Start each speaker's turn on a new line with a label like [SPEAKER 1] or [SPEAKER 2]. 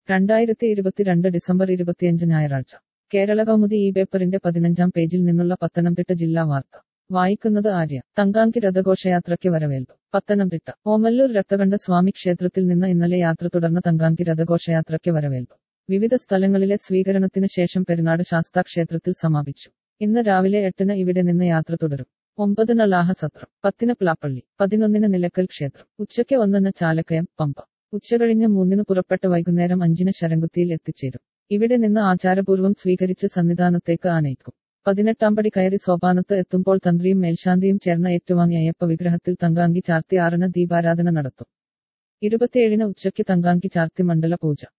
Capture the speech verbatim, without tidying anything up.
[SPEAKER 1] രണ്ടായിരത്തി ഇരുപത്തിരണ്ട് ഡിസംബർ ഇരുപത്തിയഞ്ച് ഞായറാഴ്ച കേരള കൗമുദി ഈ പേപ്പറിന്റെ പതിനഞ്ചാം പേജിൽ നിന്നുള്ള പത്തനംതിട്ട ജില്ലാ വാർത്ത വായിക്കുന്നത് ആര്യ. തങ്കാങ്കി രഥഘോഷയാത്രയ്ക്ക് വരവേൽപ്പ്. പത്തനംതിട്ട ഓമല്ലൂർ രക്തകണ്ഠ സ്വാമി ക്ഷേത്രത്തിൽ നിന്ന് ഇന്നലെ യാത്ര തുടർന്ന തങ്കാങ്കി രഥഘോഷയാത്രയ്ക്ക് വരവേൽപ്പ് വിവിധ സ്ഥലങ്ങളിലെ സ്വീകരണത്തിന് ശേഷം പെരുന്നാട് ശാസ്താ ക്ഷേത്രത്തിൽ സമാപിച്ചു. ഇന്ന് രാവിലെ എട്ടിന് ഇവിടെ നിന്ന് യാത്ര തുടരും. ഒമ്പതിന് ലാഹസത്രം, പത്തിന് പ്ലാപ്പള്ളി, പതിനൊന്നിന് നിലക്കൽ ക്ഷേത്രം, ഉച്ചയ്ക്ക് ഒന്നിന് ചാലക്കയം പമ്പ. ഉച്ചകഴിഞ്ഞ് മൂന്നിന് പുറപ്പെട്ട് വൈകുന്നേരം അഞ്ചിന് ശരംകുത്തിയിൽ എത്തിച്ചേരും. ഇവിടെ നിന്ന് ആചാരപൂർവ്വം സ്വീകരിച്ച് സന്നിധാനത്തേക്ക് ആനയിക്കും. പതിനെട്ടാം പടി കയറി സോപാനത്ത് എത്തുമ്പോൾ തന്ത്രിയും മേൽശാന്തിയും ചേർന്ന് ഏറ്റുവാങ്ങി അയ്യപ്പ വിഗ്രഹത്തിൽ തങ്കാങ്കി ചാർത്തി ആറിന് ദീപാരാധന നടത്തും. ഇരുപത്തിയേഴിന് ഉച്ചയ്ക്ക് തങ്കാങ്കി ചാർത്തി മണ്ഡല പൂജ.